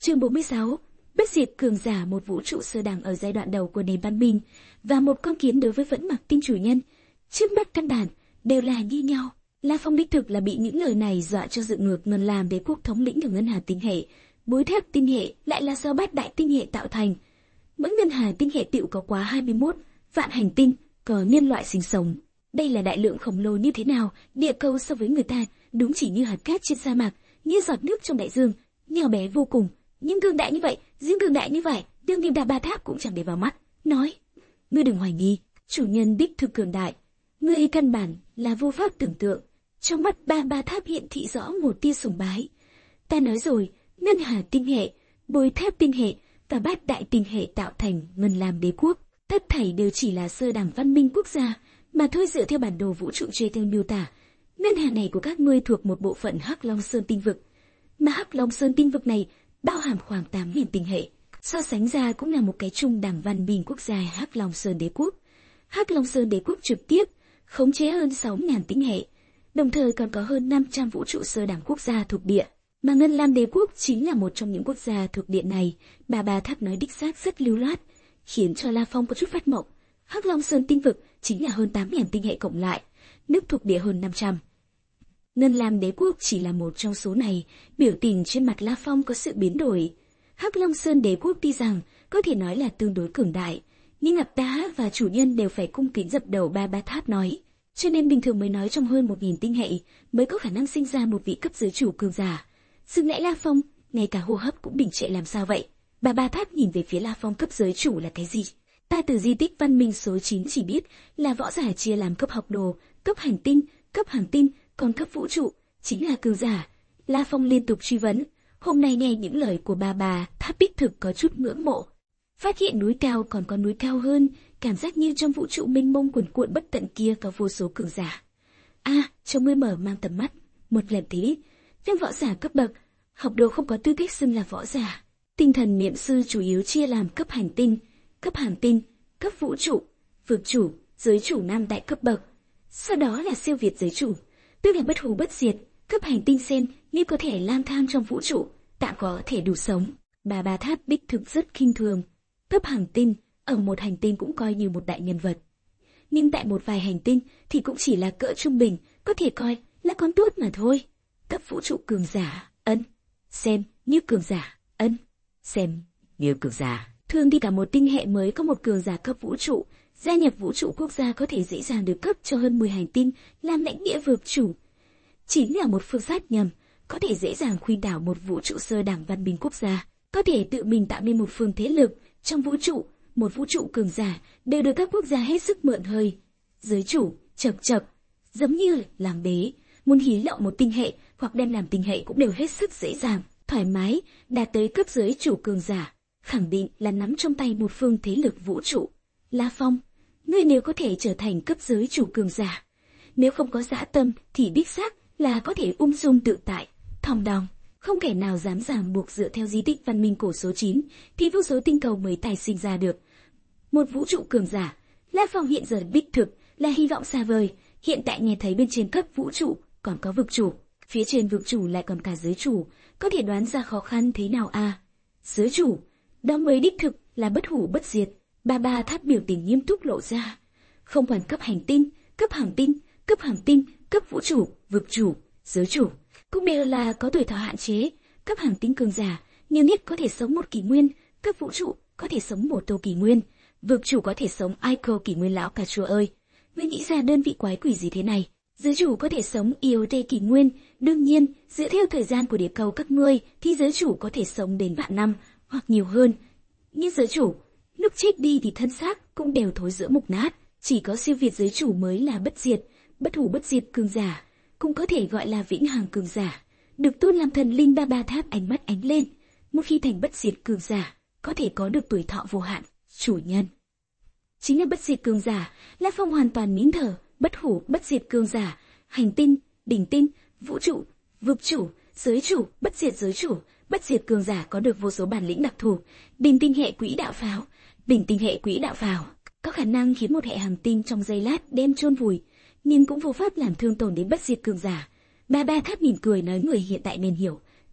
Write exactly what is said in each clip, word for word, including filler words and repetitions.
Chương bốn mươi sáu. Bất diệt cường giả, một vũ trụ sơ đẳng ở giai đoạn đầu của nền văn minh và một con kiến đối với vẫn mặc tinh chủ nhân. Trước mắt căn bản đều là như nhau. La Phong đích thực là bị những lời này dọa cho dựng ngược Ngân Lam Đế quốc thống lĩnh của Ngân Hà tinh hệ. Bối thép tinh hệ lại là do bát đại tinh hệ tạo thành. Mỗi Ngân Hà tinh hệ tựu có quá hai mươi mốt vạn hành tinh có nhân loại sinh sống. Đây là đại lượng khổng lồ như thế nào? Địa cầu so với người ta đúng chỉ như hạt cát trên sa mạc, như giọt nước trong đại dương, nhỏ bé vô cùng. Nhưng cường đại như vậy, riêng cường đại như vậy, đương nhiên Đa Ba Tháp cũng chẳng để vào mắt. Nói, ngươi đừng hoài nghi, chủ nhân đích thực cường đại, ngươi căn bản là vô pháp tưởng tượng. Trong mắt Ba Ba Tháp hiện thị rõ một tia sùng bái. Ta nói rồi, Ngân Hà tinh hệ, Bối thép tinh hệ và bát đại tinh hệ tạo thành Ngân Lam Đế quốc, tất thảy đều chỉ là sơ đẳng văn minh quốc gia mà thôi. Dựa theo bản đồ vũ trụ trên theo miêu tả, Ngân Hà này của các ngươi thuộc một bộ phận Hắc Long Sơn tinh vực, mà Hắc Long Sơn tinh vực này bao hàm khoảng tám nghìn tinh hệ, so sánh ra cũng là một cái trung đẳng văn minh quốc gia. Hắc Long Sơn Đế quốc, Hắc Long Sơn Đế quốc trực tiếp khống chế hơn sáu nghìn tinh hệ, đồng thời còn có hơn năm trăm vũ trụ sơ đẳng quốc gia thuộc địa, mà Ngân Lam Đế quốc chính là một trong những quốc gia thuộc địa này. Bà Ba Tháp nói đích xác rất lưu loát, khiến cho La Phong có chút phát mộng. Hắc Long Sơn tinh vực chính là hơn tám nghìn tinh hệ cộng lại, nước thuộc địa hơn năm trăm. Ngân Lam Đế quốc chỉ là một trong số này. Biểu tình trên mặt La Phong có sự biến đổi. Hắc Long Sơn Đế quốc tuy rằng có thể nói là tương đối cường đại, nhưng ngập tá và chủ nhân đều phải cung kính dập đầu. Ba Ba Tháp nói, cho nên bình thường mới nói trong hơn một nghìn tinh hệ mới có khả năng sinh ra một vị cấp giới chủ cường giả. Dừng lại La Phong, ngay cả hô hấp cũng đình trệ. Làm sao vậy? Ba Ba Tháp nhìn về phía La Phong. Cấp giới chủ là cái gì? Ta từ di tích văn minh số chín chỉ biết là võ giả chia làm cấp học đồ, cấp hành tinh, cấp hàng tinh, còn cấp vũ trụ chính là cường giả. La Phong liên tục truy vấn. Hôm nay nghe những lời của Ba Ba Tháp đích thực có chút ngưỡng mộ. Phát hiện núi cao còn có núi cao hơn, cảm giác như trong vũ trụ mênh mông cuồn cuộn bất tận kia có vô số cường giả. A, à, trông ngươi mở mang tầm mắt. Một lần tí, nhưng võ giả cấp bậc, học đồ không có tư cách xưng là võ giả. Tinh thần niệm sư chủ yếu chia làm cấp hành tinh, cấp hàng tinh, cấp vũ trụ, vực chủ, giới chủ năm đại cấp bậc. Sau đó là siêu việt giới chủ, tức là bất hủ bất diệt. Cấp hành tinh sen như có thể lang thang trong vũ trụ, tạm có thể đủ sống. Bà Ba Tháp đích thực rất khinh thường. Cấp hành tinh, ở một hành tinh cũng coi như một đại nhân vật. Nhưng tại một vài hành tinh thì cũng chỉ là cỡ trung bình, có thể coi là con tốt mà thôi. Cấp vũ trụ cường giả, ân, xem như cường giả, ân, xem như cường giả. Thường đi cả một tinh hệ mới có một cường giả cấp vũ trụ. Gia nhập vũ trụ quốc gia có thể dễ dàng được cấp cho hơn mười hành tinh làm lãnh địa vực chủ. Chính là một phương sát nhầm, có thể dễ dàng khuynh đảo một vũ trụ sơ đẳng văn minh quốc gia, có thể tự mình tạo nên một phương thế lực trong vũ trụ. Một vũ trụ cường giả đều được các quốc gia hết sức mượn hơi. Giới chủ, chậc chậc, giống như làm đế, muốn hí lậu một tinh hệ hoặc đem làm tinh hệ cũng đều hết sức dễ dàng, thoải mái. Đạt tới cấp giới chủ cường giả, khẳng định là nắm trong tay một phương thế lực vũ trụ. La Phong, ngươi nếu có thể trở thành cấp giới chủ cường giả, nếu không có dã tâm thì đích xác là có thể ung dung tự tại, thong dong, không kẻ nào dám ràng buộc. Dựa theo di tích văn minh cổ số chín thì vô số tinh cầu mới tài sinh ra được một vũ trụ cường giả. La Phong hiện giờ đích thực là hy vọng xa vời. Hiện tại nghe thấy bên trên cấp vũ trụ còn có vực chủ, phía trên vực chủ lại còn cả giới chủ, có thể đoán ra khó khăn thế nào à? Giới chủ, đó mới đích thực là bất hủ bất diệt. Ba Ba Tháp biểu tình nghiêm túc lộ ra. Không quản cấp hành tinh, cấp hàng tinh, cấp hàng tinh, cấp vũ trụ, vực chủ, giới chủ, cũng đều là có tuổi thọ hạn chế. Cấp hàng tinh cường giả nhiều nhất có thể sống một kỷ nguyên, cấp vũ trụ có thể sống một tô kỷ nguyên, vực chủ có thể sống ai cô kỷ nguyên. Lão cà chua ơi, ngươi nghĩ ra đơn vị quái quỷ gì thế này? Giới chủ có thể sống yêu tê kỷ nguyên, đương nhiên dựa theo thời gian của địa cầu các ngươi thì giới chủ có thể sống đến vạn năm hoặc nhiều hơn. Nhưng giới chủ lúc chết đi thì thân xác cũng đều thối rữa mục nát, chỉ có siêu việt giới chủ mới là bất diệt. Bất hủ bất diệt cường giả cũng có thể gọi là vĩnh hằng cường giả, được tôn làm thần linh. Ba Ba Tháp ánh mắt ánh lên. Một khi thành bất diệt cường giả, có thể có được tuổi thọ vô hạn. Chủ nhân chính là bất diệt cường giả. La Phong hoàn toàn nín thở. Bất hủ bất diệt cường giả, hành tinh, đỉnh tinh, vũ trụ, vực chủ, giới chủ, bất diệt giới chủ. Bất diệt cường giả có được vô số bản lĩnh đặc thù. Đỉnh tinh hệ quỹ đạo pháo, đỉnh tinh hệ quỹ đạo pháo có khả năng khiến một hệ hành tinh trong giây lát đem chôn vùi, nhưng cũng vô pháp làm thương tổn đến bất diệt cường giả. Ba Ba Tháp mỉm cười nói, người hiện tại nên hiểu,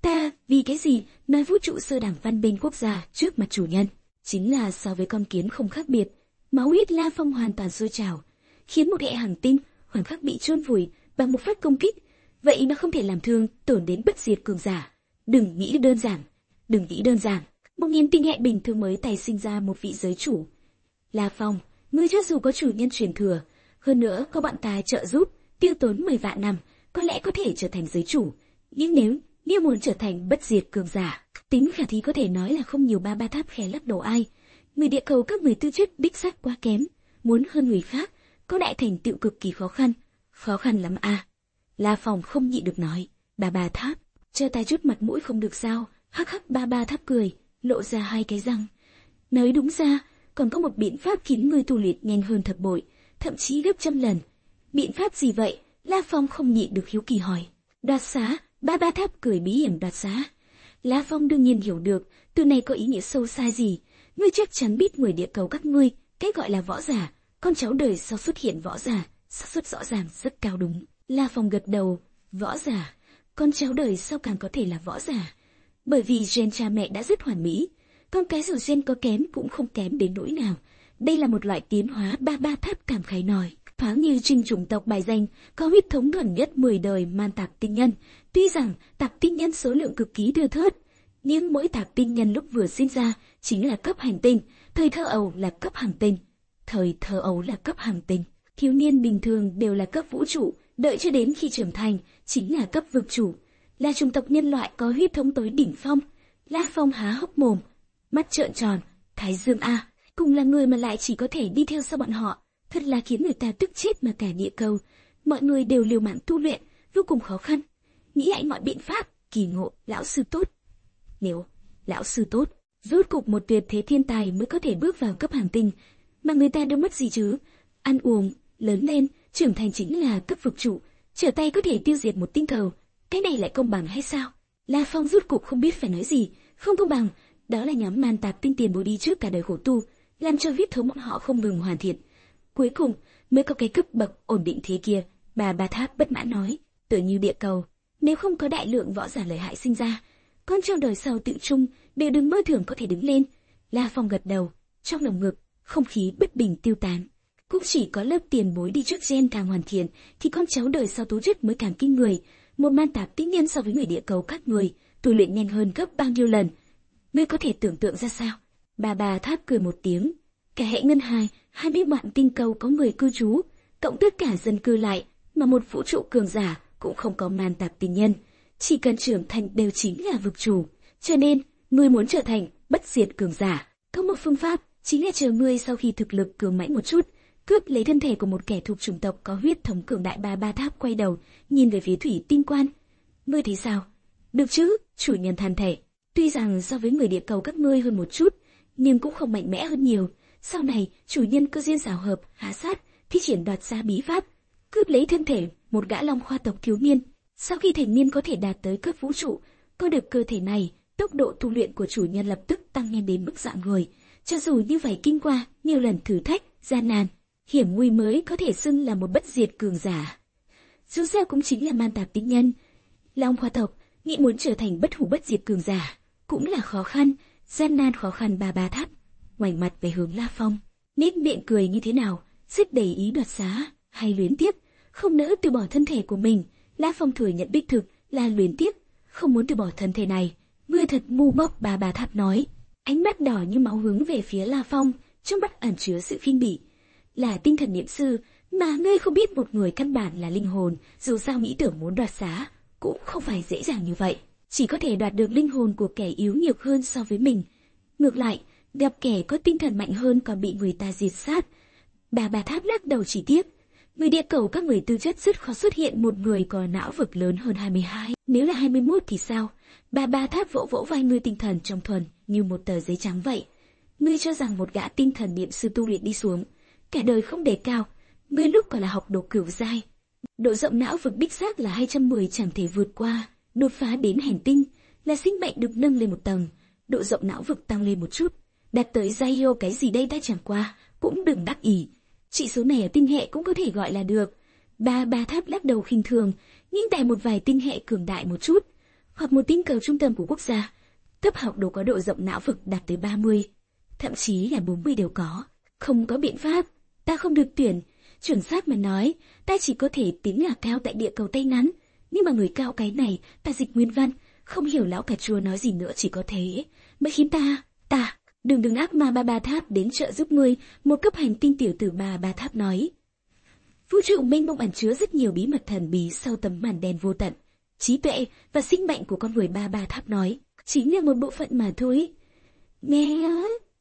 Ta, vì cái gì, nói vũ trụ sơ đẳng văn minh quốc gia trước mặt chủ nhân. Chính là so với con kiến không khác biệt. Máu huyết La Phong hoàn toàn sôi trào, khiến một hệ hành tinh khoảnh khắc bị chôn vùi bằng một phát công kích. Vậy mà không thể làm thương tổn đến bất diệt cường giả. Đừng nghĩ đơn giản, đừng nghĩ đơn giản. Một nghìn tinh hệ bình thường mới tài sinh ra một vị giới chủ. La Phong, ngươi cho dù có chủ nhân truyền thừa, hơn nữa có bọn ta trợ giúp, tiêu tốn mười vạn năm, có lẽ có thể trở thành giới chủ. Nhưng nếu, nếu muốn trở thành bất diệt cường giả, tính khả thi có thể nói là không nhiều. Ba Ba Tháp khẽ lắc đầu ai. Người địa cầu các người tư chất đích xác quá kém, muốn hơn người khác, có đại thành tựu cực kỳ khó khăn. Khó khăn lắm à? La Phong không nhịn được nói. Ba Ba Tháp, cho ta chút mặt mũi không được sao? Hắc hắc. Ba Ba Tháp cười, lộ ra hai cái răng. Nói đúng ra, còn có một biện pháp khiến ngươi tu luyện nhanh hơn thập bội, thậm chí gấp trăm lần. Biện pháp gì vậy? La Phong không nhịn được hiếu kỳ hỏi. Đoạt xá. Ba Ba Tháp cười bí hiểm. Đoạt xá. La Phong đương nhiên hiểu được, từ này có ý nghĩa sâu xa gì. Ngươi chắc chắn biết người địa cầu các ngươi, cái gọi là võ giả, con cháu đời sau xuất hiện võ giả, xác suất rõ ràng rất cao đúng. La Phong gật đầu. Võ giả, con cháu đời sau càng có thể là võ giả, bởi vì gen cha mẹ đã rất hoàn mỹ, con cái dù gen có kém cũng không kém đến nỗi nào. Đây là một loại tiến hóa. Ba Ba Tháp cảm khái nói. Thoáng như trinh chủng tộc bài danh, có huyết thống thuần nhất mười đời man tạp tinh nhân. Tuy rằng tạp tinh nhân số lượng cực kỳ thưa thớt, nhưng mỗi tạp tinh nhân lúc vừa sinh ra chính là cấp hành tinh, thời thơ ấu là cấp hành tinh, thời thơ ấu là cấp hành tinh. Thiếu niên bình thường đều là cấp vũ trụ, đợi cho đến khi trưởng thành chính là cấp vực chủ, là chủng tộc nhân loại có huyết thống tới đỉnh phong. La Phong há hốc mồm, mắt trợn tròn. Thái Dương a, cùng là người mà lại chỉ có thể đi theo sau bọn họ, thật là khiến người ta tức chết mà cả địa cầu. Mọi người đều liều mạng tu luyện, vô cùng khó khăn, nghĩ lại mọi biện pháp. Kỳ ngộ, lão sư tốt. Nếu lão sư tốt, rốt cục một tuyệt thế thiên tài mới có thể bước vào cấp hành tinh, mà người ta đâu mất gì chứ? Ăn uống, lớn lên, trưởng thành chính là cấp vực chủ, trở tay có thể tiêu diệt một tinh cầu. Cái này lại công bằng hay sao? La Phong rốt cục không biết phải nói gì. Không công bằng, đó là nhóm man tạp tinh tiền bối đi trước cả đời khổ tu, làm cho huyết thống bọn họ không ngừng hoàn thiện, cuối cùng mới có cái cấp bậc ổn định thế kia. Bà Ba Tháp bất mãn nói. Tựa như địa cầu, nếu không có đại lượng võ giả lợi hại sinh ra, con trong đời sau tự chung đều đừng mơ tưởng có thể đứng lên. La Phong gật đầu, trong lồng ngực không khí bất bình tiêu tán. Cũng chỉ có lớp tiền bối đi trước gen càng hoàn thiện, thì con cháu đời sau tố chất mới càng kinh người. Một man tạp tinh nhân so với người địa cầu các người, tu luyện nhanh hơn gấp bao nhiêu lần, ngươi có thể tưởng tượng ra sao? Bà Ba Tháp cười một tiếng. Cả hệ ngân hai, hai mươi vạn tinh cầu có người cư trú, cộng tất cả dân cư lại, mà một vũ trụ cường giả cũng không có man tạp tinh nhân, chỉ cần trưởng thành đều chính là vực chủ. Cho nên, ngươi muốn trở thành bất diệt cường giả, có một phương pháp, chính là chờ ngươi sau khi thực lực cường mãnh một chút, cướp lấy thân thể của một kẻ thuộc chủng tộc có huyết thống cường đại. Bà Ba Tháp quay đầu, nhìn về phía Thủy Tinh Quan. Ngươi thấy sao? Được chứ? Chủ nhân than thở. Tuy rằng so với người địa cầu các ngươi hơn một chút, nhưng cũng không mạnh mẽ hơn nhiều. Sau này, chủ nhân cơ duyên xảo hợp, hạ sát, thi triển đoạt xá bí pháp, cướp lấy thân thể một gã long khoa tộc thiếu niên. Sau khi thành niên có thể đạt tới cấp vũ trụ, có được cơ thể này, tốc độ tu luyện của chủ nhân lập tức tăng nhanh đến mức dạng người. Cho dù như vậy kinh qua nhiều lần thử thách, gian nan, hiểm nguy mới có thể xưng là một bất diệt cường giả. Dù sao cũng chính là man tạp tinh nhân, long khoa tộc, nghĩ muốn trở thành bất hủ bất diệt cường giả cũng là khó khăn, gian nan khó khăn. Bà Ba Tháp ngoảnh mặt về hướng La Phong, nét miệng cười như thế nào, rất đầy ý đoạt xá hay luyến tiếc, không nỡ từ bỏ thân thể của mình. La Phong thừa nhận đích thực là luyến tiếc, không muốn từ bỏ thân thể này. Ngươi thật ngu ngốc. Bà Ba Tháp nói, ánh mắt đỏ như máu hướng về phía La Phong, trong mắt ẩn chứa sự khinh bỉ. Là tinh thần niệm sư mà ngươi không biết một người căn bản là linh hồn, dù sao nghĩ tưởng muốn đoạt xá cũng không phải dễ dàng như vậy, chỉ có thể đoạt được linh hồn của kẻ yếu nhược hơn so với mình. Ngược lại, gặp kẻ có tinh thần mạnh hơn còn bị người ta diệt sát. Bà Ba Tháp lắc đầu chỉ tiếc, người địa cầu các người tư chất rất khó xuất hiện một người có não vực lớn hơn hai mươi hai, nếu là hai mươi mốt thì sao? Bà Ba Tháp vỗ vỗ vai. Ngươi tinh thần trong thuần như một tờ giấy trắng vậy. Ngươi cho rằng một gã tinh thần niệm sư tu luyện đi xuống, cả đời không đề cao, ngươi lúc còn là học đồ cửu giai, độ rộng não vực đích xác là hai trăm mười chẳng thể vượt qua, đột phá đến hành tinh là sinh mệnh được nâng lên một tầng, độ rộng não vực tăng lên một chút, đạt tới giai yêu cái gì đây đã chẳng qua, cũng đừng đắc ý. Chỉ số này ở tinh hệ cũng có thể gọi là được. Ba Ba Tháp lắc đầu khinh thường, nhưng tại một vài tinh hệ cường đại một chút, hoặc một tinh cầu trung tâm của quốc gia. Thấp học đồ có độ rộng não vực đạt tới ba mươi, thậm chí là bốn mươi đều có. Không có biện pháp, ta không được tuyển. Chuẩn xác mà nói, ta chỉ có thể tiến ngả cao tại địa cầu Tây Ngắn. Nhưng mà người cao cái này, ta dịch nguyên văn, không hiểu lão cà chua nói gì nữa, chỉ có thế mới khiến ta, ta, đừng đừng ác ma ba ba tháp đến trợ giúp ngươi. Một cấp hành tinh tiểu tử ba ba tháp nói. Vũ trụ mênh mông ẩn chứa rất nhiều bí mật thần bí sau tấm màn đen vô tận. Trí tuệ và sinh mệnh của con người ba ba tháp nói, chính là một bộ phận mà thôi. Nghe ơi!